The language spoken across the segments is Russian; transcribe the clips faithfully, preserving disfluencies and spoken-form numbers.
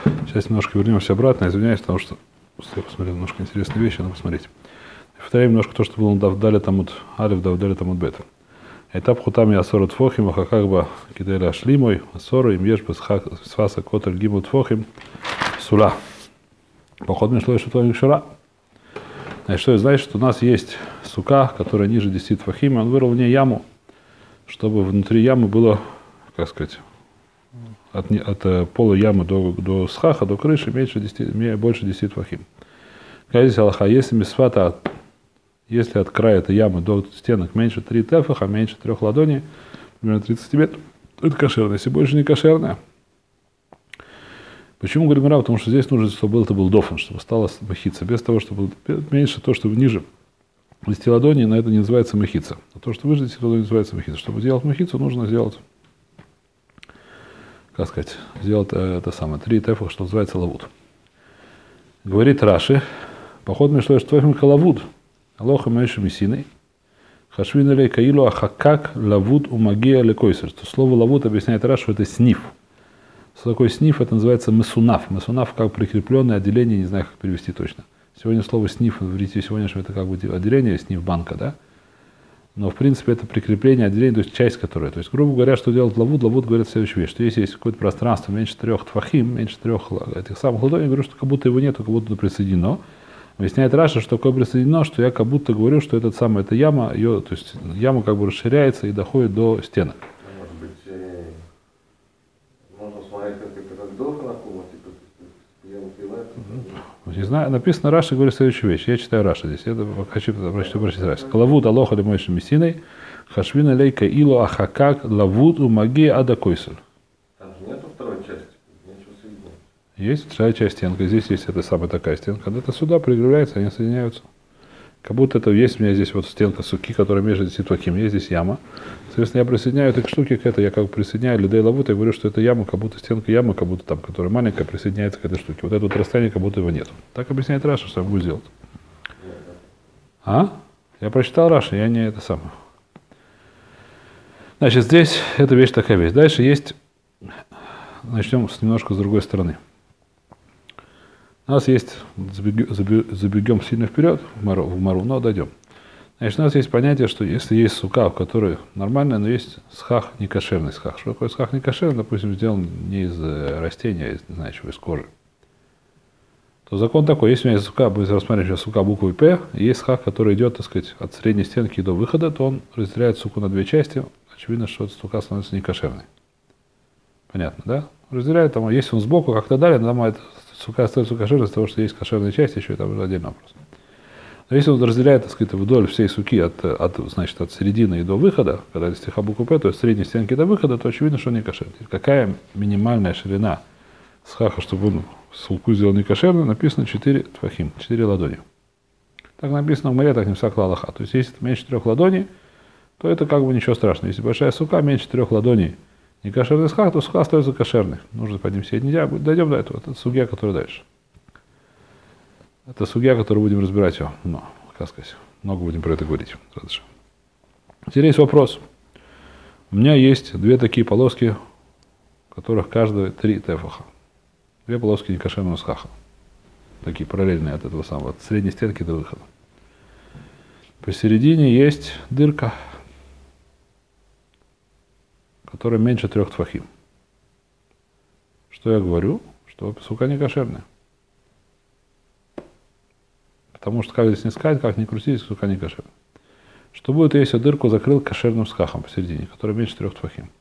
Сейчас немножко вернемся обратно, извиняюсь, потому что я посмотрел немножко интересные вещи, надо посмотреть. Повторяем немножко то, что было в Давдале Тамут Алиф, Давдале Тамут Бет. Этап хутами асору тфохим, ахакагба киделя ашлимой, асору им ешь сфаса котель гиму тфохим, сула. Поход мне шло, что твоих шара. Значит, что это значит, что у нас есть сука, которая ниже десяти тфахим, он вырыл в ней яму, чтобы внутри ямы было, как сказать, от, от пола ямы до, до схаха, до крыши меньше десяти, больше десяти тфахим. Как здесь Аллаха, если мисфата, если от края этой ямы до стенок меньше три тефаха, меньше трех ладоней, примерно тридцать сантиметров, то это кошерное. Если больше не кошерное. Почему говорим Рав? Потому что здесь нужно, чтобы это был дофан, чтобы стало махица. Без того, чтобы меньше то, что ниже десяти ладоней, на это не называется махица. А то, что выше десяти ладоней, называется махица. Чтобы сделать махицу, нужно сделать, как сказать, сделать это самое, три тефаха, что называется лавуд. Говорит Раши, поход между что твоим калавуд, алоха мейши месиной, хашвин лей каилу ахакак лавуд умагия лекойсер. Слово лавуд объясняет Раши, что это сниф. Что такое сниф? Это называется месунав. Месунав как прикрепленное отделение, не знаю, как перевести точно. Сегодня слово сниф, в рите сегодняшнего, это как бы отделение, сниф банка, да? Но в принципе это прикрепление отделения, то есть часть которой. То есть, грубо говоря, что делает лавуд? Лавуд говорит следующую вещь, что если есть какое-то пространство меньше трех тфахим, меньше трех этих самых ладоней, я говорю, что как будто его нету, как будто присоединено. Объясняет Раша, что такое присоединено, что я как будто говорю, что этот самый, эта яма, ее, то есть яма как бы расширяется и доходит до стенок. Может быть, можно смотреть, как это как дофа на кума, типа, я напиваю. Не знаю, написано Раша, говорит следующую вещь. Я читаю Раша здесь. Я хочу прочитать Раша. Калавуд алоха ли мойши месиной, хашвина лейка илу ахакак лавуд умаги адакойсуль. Там же нету второй части, ничего соединять. Есть вторая часть стенка. Здесь есть эта самая такая стенка. Когда это сюда прикрепляется, они соединяются. Как будто это есть у меня здесь вот стенка суки, которая между десяти тфахим. Есть здесь яма. Соответственно, я присоединяю эти штуки к этой, я как бы присоединяю лидей лавут, я говорю, что это яма, как будто стенка ямы, как будто там, которая маленькая, присоединяется к этой штуке. Вот это вот расстояние, как будто его нет. Так объясняет Раша, что я могу сделать. А? Я прочитал Раша, я не это самое. Значит, здесь эта вещь такая вещь. Дальше есть, начнем с немножко с другой стороны. У нас есть, забегем сильно вперед в Мару, в Мару, но дойдем. Значит, у нас есть понятие, что если есть сука, в которой нормальная, но есть схах, некошерный схах. Что такое схах некошерный, допустим, сделан не из растения, а из, не знаю, чего, из кожи. То закон такой, если у меня есть сука, будет рассматривать сейчас сука буквой П, и есть схах, который идет, так сказать, от средней стенки до выхода, то он разделяет суку на две части. Очевидно, что эта сука становится некошерной. Понятно, да? Разделяет, там, если он сбоку, как-то далее, там это сука остается кошерной из того, что есть кошерная часть, еще это уже отдельный вопрос. Но если он разделяет, так сказать, вдоль всей суки от, от, значит, от середины и до выхода, когда есть стиха буквы П, то есть средней стенки до выхода, то очевидно, что он не кошерный. Какая минимальная ширина схаха, чтобы он суку сделал не кошерной, написано четыре тфахим, четыре ладони. Так написано в море, так не всякла Аллаха. То есть если это меньше трех ладоней, то это как бы ничего страшного. Если большая сука меньше трех ладоней, не кошерный схах, то сука остается кошерной. Нужно под ним сидеть нельзя. Дойдем до этого. Это сугья, который дальше. Это сугья, которую будем разбирать. Но, как сказать, много будем про это говорить. Теперь есть вопрос. У меня есть две такие полоски, в которых каждая три тефаха. Две полоски некошерного схаха. Такие параллельные от этого самого, от средней стенки до выхода. Посередине есть дырка, которая меньше трех тфахим. Что я говорю? Что сука не кошерная. Потому что как здесь не сказать, как ни крутить, сука не кошерная. Что будет, если дырку закрыл кошерным схахом посередине, который меньше трех тфахим?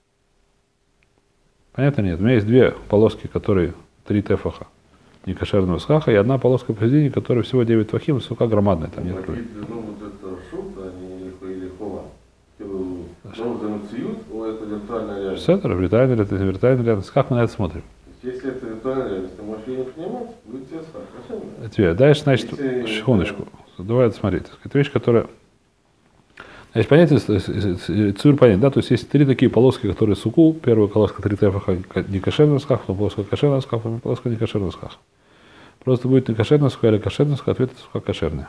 Понятно нет? У меня есть две полоски, которые три тефаха некошерного схаха, и одна полоска посередине, которая всего девять тфахим, сука громадная. Там нет крови. Ну, вот это шут, а не или хова. Ну, за мациют, это виртуальная реальность. Все это виртуальная реальность, это виртуальная реальность. Как мы на это смотрим? Если это виртуальная реальность, ты можешь ее не понимать, будет тебе схах. Тебе. Дальше, значит, секундочку. Давай смотреть. Это вещь, которая... Есть понятие, цур понятие, да, то есть есть три такие полоски, которые суку. Первая полоска три тефаха некошерного схаха, вторая полоска кошерного схаха, вторая полоска некошерного схаха. Просто будет некошерная сука или кошерная сука, ответ сука кошерная.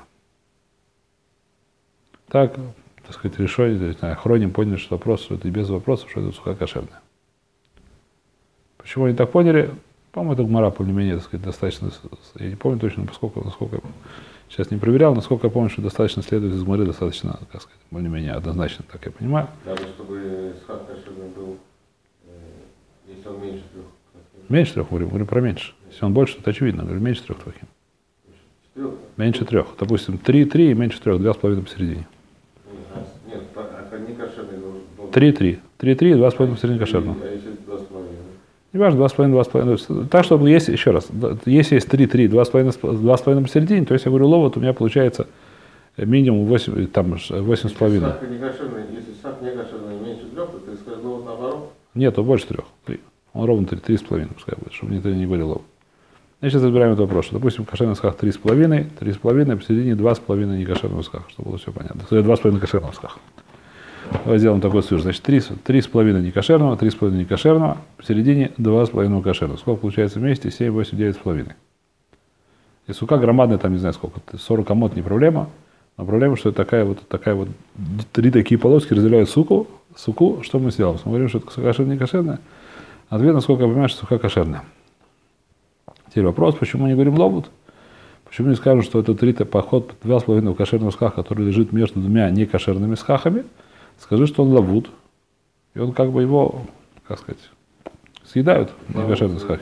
Так, так сказать, решили, не знаю, хроним, поняли, что вопрос, что это без вопросов, что это сука кошерная. Почему они так поняли? По-моему, это гмара более-менее, так сказать, достаточно, я не помню точно, поскольку, насколько, сейчас не проверял, насколько я помню, что достаточно следует из гмары, достаточно, так сказать, более-менее однозначно, так я понимаю. Даже чтобы схат кошерный был, если он меньше трех. Меньше трех, говорим, говорим про меньше. Если он больше, то это очевидно, говорим, меньше трех твахим. Меньше трех. Допустим, три, три и меньше трех, два с половиной посередине. Нет, это не кошерный должен. Три, три. Три, три, два с половиной посередине кошерного. А если два с половиной? Не важно, два с половиной, два с половиной. Так, чтобы есть, еще раз, если есть три, три, два с половиной, два с половиной посередине, то есть я говорю, ловот, у меня получается минимум восемь, там, восемь с половиной. Если сахар не кошерный, если сахар не кошерный меньше трех, то ты скажешь, ловот наоборот? Нет, он больше трех. Три. Он ровно три, три с половиной, пускай будет, чтобы никто не говорил ловот. Я сейчас разбираем этот вопрос. Допустим, кошерный схах три с половиной, три с половиной, посередине два с половиной некошерного схаха, чтобы было все понятно. Два с половиной кошерного схаха. Давай сделаем такой союз. Значит, три, три с половиной некошерного, три с половиной некошерного, посередине два с половиной кошерного. Сколько получается вместе? семь, восемь, девять с половиной. И сука громадная, там не знаю сколько, сорок амот не проблема, но проблема, что это такая вот, такая вот, три такие полоски разделяют суку, суку, что мы сделаем? Мы говорим, что это кошерная, не кошерная. Ответ, насколько я понимаю, что сука кошерная. Теперь вопрос, почему не говорим ловут? Почему не скажем, что это три поход два с половиной кошерного схаха, который лежит между двумя некошерными схахами? Скажи, что он лавут, и он как бы его, как сказать, съедают некошерные схахи.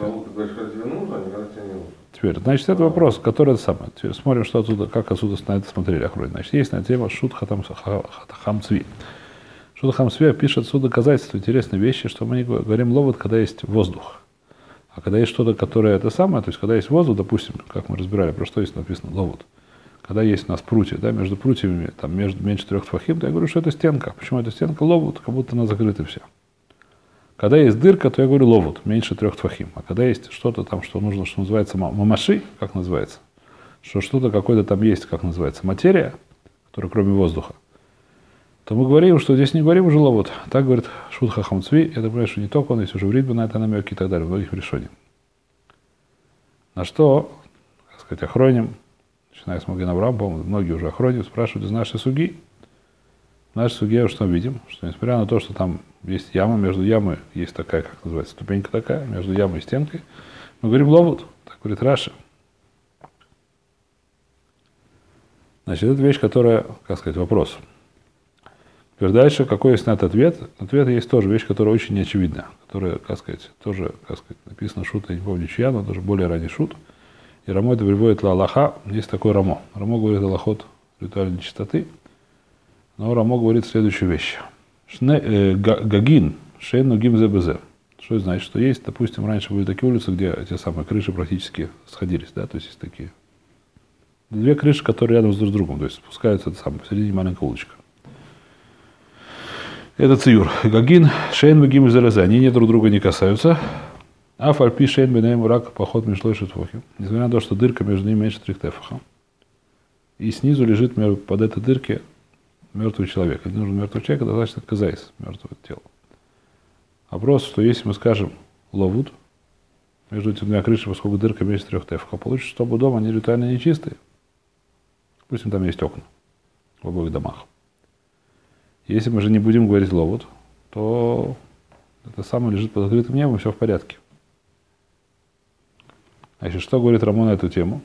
Теперь, значит, это вопрос, который это самое. Теперь смотрим, что отсюда, как отсюда на это смотрели охрой. Значит, есть на тему шут хатам цви. Шут хатам цви пишет отсюда доказательства, интересные вещи, что мы не говорим ловут, когда есть воздух. А когда есть что-то, которое это самое, то есть когда есть воздух, допустим, как мы разбирали, про что здесь написано ловут. Когда есть у нас прутья, да, между прутьями, там, между, меньше трех твахим, то я говорю, что это стенка. Почему это стенка? Ловут, как будто она закрыта вся. Когда есть дырка, то я говорю ловут, меньше трех твахим. А когда есть что-то там, что нужно, что называется мамаши, как называется, что что-то какое-то там есть, как называется, материя, которая кроме воздуха, то мы говорим, что здесь не говорим уже ловут. Так говорит Шут Хахам Цви. Я понимаю, что не только он, есть уже в Ридбе на это намеки и так далее, в многих решениях. На что, так сказать, охроним, начиная с Маген Авраам, по-моему, многие уже охроним, спрашивают из нашей суги. В нашей суге что видим? Что несмотря на то, что там есть яма, между ямой есть такая, как называется, ступенька такая, между ямой и стенкой, мы говорим ловут. Так говорит Раши. Значит, это вещь, которая, как сказать, вопрос. Теперь дальше, какой есть на этот ответ? Ответ есть тоже вещь, которая очень неочевидна, которая, как сказать, тоже, как сказать, написано шут, я не помню чья, но тоже более ранний шут. И Рамо это приводит ла Аллаха, есть такой Рамо. Рамо говорит Аллахот ритуальной чистоты, но Рамо говорит следующую вещь. Шне, э, гагин, шейн нугим зе безе. Что это значит? Что есть, допустим, раньше были такие улицы, где те самые крыши практически сходились, да, то есть есть такие две крыши, которые рядом с друг с другом, то есть спускаются это самое, посередине маленькая улочка. Это циюр. Гагин, шейн, мегим и залезе. Они не друг друга не касаются. А фальпи шейн бенеем рак поход между и шутфохи. Несмотря на то, что дырка между ними меньше трех тефаха. И снизу лежит под этой дырке мертвый человек. Если нужен мертвый человек, достаточно казайс, мертвое тело. Вопрос, что если мы скажем ловут между этими двумя крышами, поскольку дырка меньше трех тефаха, получится, что оба дома они ритуально нечистые. Допустим, там есть окна в обоих домах. Если мы же не будем говорить ловут, то это самое лежит под открытым небом, все в порядке. Значит, что говорит Рамо на эту тему?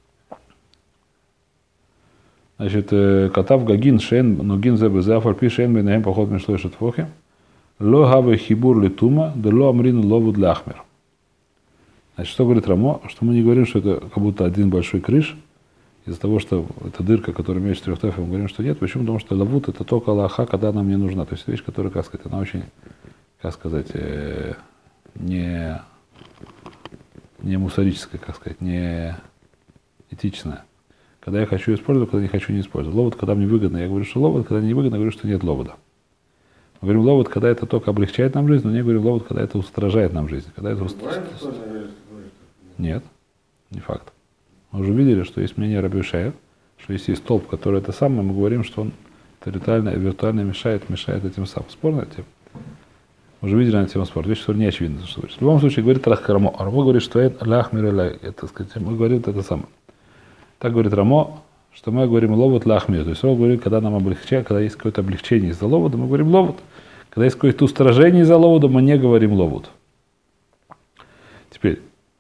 Значит, катав гагин шен ногин зе безе афальпи шен бенеем поход между шутфохи ло хаве хибур литума да ло амрин ловут ляхмер. Значит, что говорит Рамо? Что мы не говорим, что это как будто один большой крыш, из-за того, что это дырка, которая меньше трех тефов, мы говорим, что нет. Почему? Потому что лавут это только Аллаха, когда нам не нужна. То есть вещь, которая, как сказать, она очень, как сказать, э, не, не мусорическая, как сказать, не этичная. Когда я хочу использовать, когда не хочу не использовать. Ловут, когда мне выгодно, я говорю, что ловут, когда не выгодно, я говорю, что нет ловода. Мы говорим ловут, когда это только облегчает нам жизнь, но не говорим ловут, когда это устражает нам жизнь. Когда это уст... Нет, не факт. Мы уже видели, что есть мнение Раби Шая, что если есть столб, который это самое, мы говорим, что он виртуально, виртуально мешает, мешает этим самым. Спорная тема. Мы уже видели на тему спорта. Вещь, которая не очевидна. Что в любом случае говорит Рамо. А Рамо говорит, что это лахмир элай. Это, сказать, мы говорим это самое. Так говорит Рамо, что мы говорим ловут лахмир. То есть Рамо говорит, когда нам облегчает, когда есть какое-то облегчение из-за ловода, мы говорим ловут. Когда есть какое-то устражение из-за ловода, мы не говорим ловут. Теперь,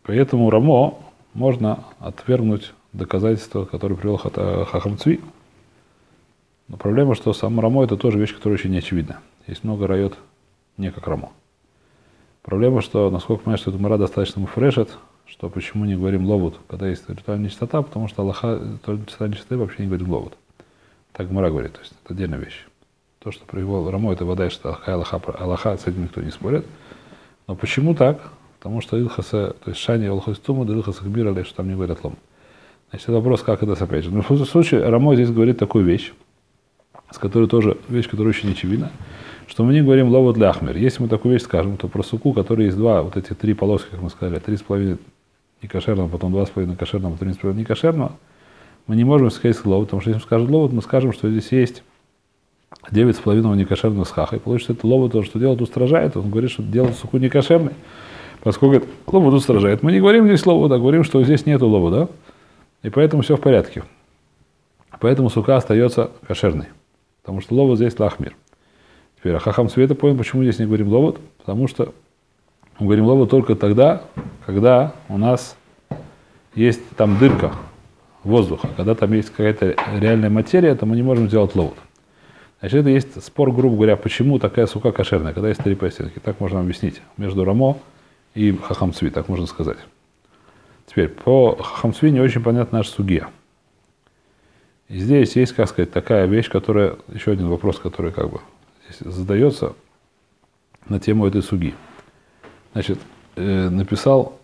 Поэтому Рамо можно отвергнуть доказательства, которые привел Хахам Цви. Но проблема, что сам Рамо это тоже вещь, которая очень неочевидна. Есть много райот не как Рамо. Проблема, что, насколько я понимаю, что эта мара достаточно муфрешет, что почему не говорим ловут, когда есть ритуальная нечистота, потому что Аллаха ритуальной нечистоты вообще не говорим ловут. Так мара говорит, то есть это отдельная вещь. То, что привел Рамо, это вода, что Аллаха, Аллаха, с этим никто не спорит. Но почему так? Потому что Илхаса, то есть Шани Алхастума, да Илхаса Хбира, что там не говорят лом. Значит, это вопрос, как это опять же. Но в этом случае Рамо здесь говорит такую вещь, с которой тоже, вещь, которая очень очевидна, что мы не говорим ловут для Ахмер. Если мы такую вещь скажем, то про суку, который есть два, вот эти три полоски, как мы сказали, три с половиной некошерного, потом два с половиной кошерного, три с половиной некошерного, мы не можем сказать ловут, потому что если мы скажем ловут, мы скажем, что здесь есть девять с половиной некошерного схаха. И получится, это ловут, то, что делает, устражает. Он говорит, что делает суку некошерной, поскольку это ловут устражает. Мы не говорим здесь ловут, а говорим, что здесь нету лову, да? И поэтому все в порядке. Поэтому сука остается кошерной. Потому что ловут здесь лахмир. Теперь, а Хахам Света понял, почему здесь не говорим ловут, потому что мы говорим ловут только тогда, когда у нас есть там дырка воздуха, когда там есть какая-то реальная материя, то мы не можем сделать ловут. Значит, это есть спор, грубо говоря, почему такая сука кошерная, когда есть три пластинки. Так можно объяснить. Между Рамо и Хахам Цви, так можно сказать. Теперь, по Хахам Цви не очень понятна наша сугия. И здесь есть, как сказать, такая вещь, которая, еще один вопрос, который как бы здесь задается на тему этой суги. Значит, э, написал,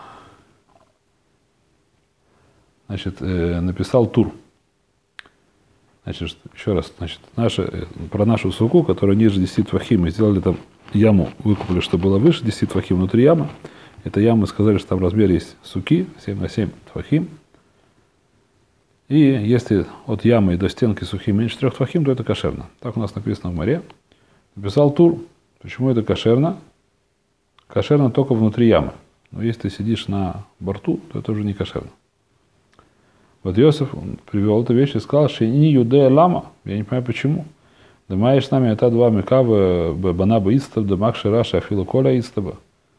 значит, э, написал Тур. Значит, еще раз, значит, наша, про нашу суку, которая ниже десяти твахим, мы сделали там яму, выкупили, что было выше десяти твахим внутри ямы. Эта яма, мы сказали, что там размер есть суки, семь на семь твахим. И если от ямы до стенки сухи меньше трех твахим, то это кошерно. Так у нас написано в море. Написал Тур. Почему это кошерно? Кошерно только внутри ямы. Но если ты сидишь на борту, то это уже не кошерно. Вот Йосиф привел эту вещь и сказал, что не юдея лама. Я не понимаю, почему. Да маешь с нами это два мекавы банаба истаб, да макши раша афилу коля истаба.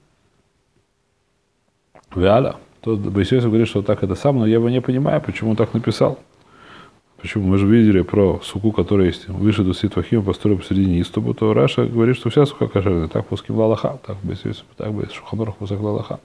Виаля. Тот Йосиф говорит, что так это сам, но я его не понимаю, почему он так написал. Почему? Мы же видели про суку, которая есть выше до ситвахима, построена посередине истабу, то Раша говорит, что вся сука кошерная. Так пуским лалаха, так бы Йосиф, так бы Шуханорах пусак лалаха.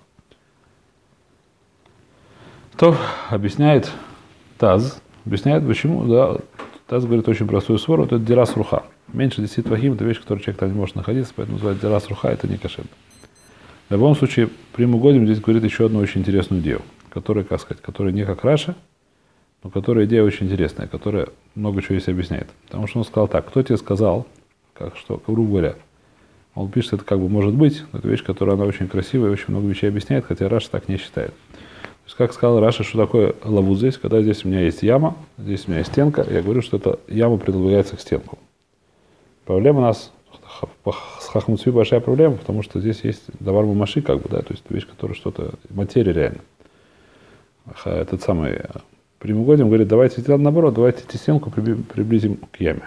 То объясняет Таз, объясняет, почему, да, Таз говорит очень простую свору, это дирас руха. Меньше десяти твахим, это вещь, которую человек там не может находиться, поэтому называется дирас руха, это не кошерно. В любом случае, прямоугодим здесь говорит еще одну очень интересную идею, которая, как сказать, которая не как Раша, но которая идея очень интересная, которая много чего здесь объясняет. Потому что он сказал так, кто тебе сказал, как что, грубо говоря, он пишет, это как бы может быть, но это вещь, которая она очень красивая и очень много вещей объясняет, хотя Раша так не считает. То есть, как сказал Раша, что такое лаву здесь, когда здесь у меня есть яма, здесь у меня есть стенка, я говорю, что эта яма предлагается к стенку. Проблема у нас с Хахам Цви большая проблема, потому что здесь есть давар мамаши, как бы, да, то есть вещь, которая что-то, материя реально. Этот самый прямоугодим говорит, давайте сделаем наоборот, давайте эти стенку приблизим к яме.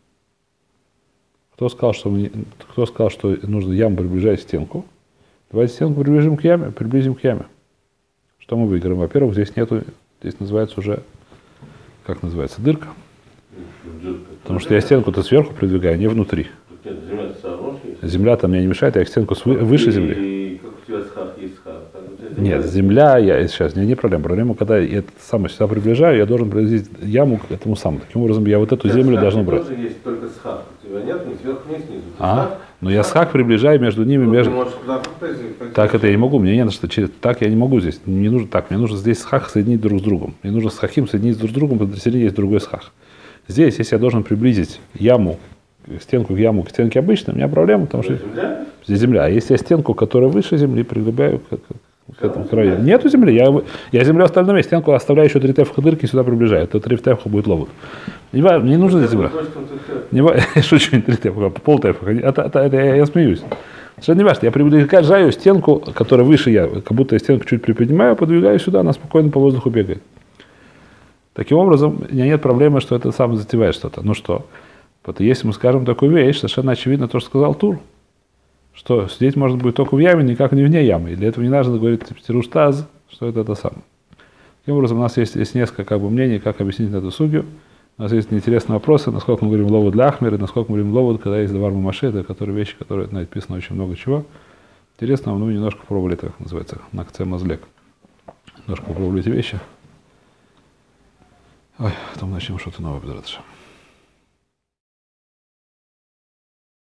Кто сказал, что, мы, кто сказал, что нужно яму приближать к стенку? Давайте стенку приближим к яме, приблизим к яме. Что мы выиграем? Во-первых, здесь нету, здесь называется уже, как называется, дырка. Потому что я стенку-то сверху придвигаю, не внутри. Земля там мне не мешает, я их стенку выше земли. И как у тебя схах есть схах? Нет, земля, я сейчас, не, не проблема. Проблема, когда я это самое сюда приближаю, я должен приблизить яму к этому самому. Таким образом, я вот эту землю схах должен брать. Тоже есть только схах. У тебя нет ни сверху, ни снизу. А, но я схах приближаю между ними. Между... Так это я не могу, мне не надо, что через... так я не могу здесь. Не нужно так, мне нужно здесь схах соединить друг с другом. Мне нужно схахим соединить друг с другом, потому что посередине есть другой схах. Здесь, если я должен приблизить яму, стенку к яму к стенке обычно, у меня проблема, потому что земля? Здесь земля. А если я стенку, которая выше земли, приглубляю к, к, к этому краю. Нету земли, я, я землю оставляю, стенку оставляю еще три тефха дырки, сюда приближаю. То три тефха будет ловут. Не, не нужна здесь земля. Не, я шучу, не три тефха, пол тефха. Это, это, это, я, я смеюсь. Совершенно не важно. Я приближаю стенку, которая выше я, как будто я стенку чуть приподнимаю, подвигаю сюда, она спокойно по воздуху бегает. Таким образом, у меня нет проблемы, что это сам затевает что-то. Ну что? Если мы скажем такую вещь, совершенно очевидно то, что сказал Тур. что сидеть можно будет только в яме, никак не вне ямы. И для этого не нужно говорить птируштаз, что это это самое. Таким образом, у нас есть, есть несколько как бы, мнений, как объяснить эту судью. У нас есть интересные вопросы, насколько мы говорим ловод для ахмера, насколько мы говорим ловод, когда есть давар мамаши, это которые вещи, которые написано очень много чего. Интересно, мы немножко пробовали, это как называется, накце мазлек. Немножко попробовали эти вещи. Ой, потом начнем что-то новое.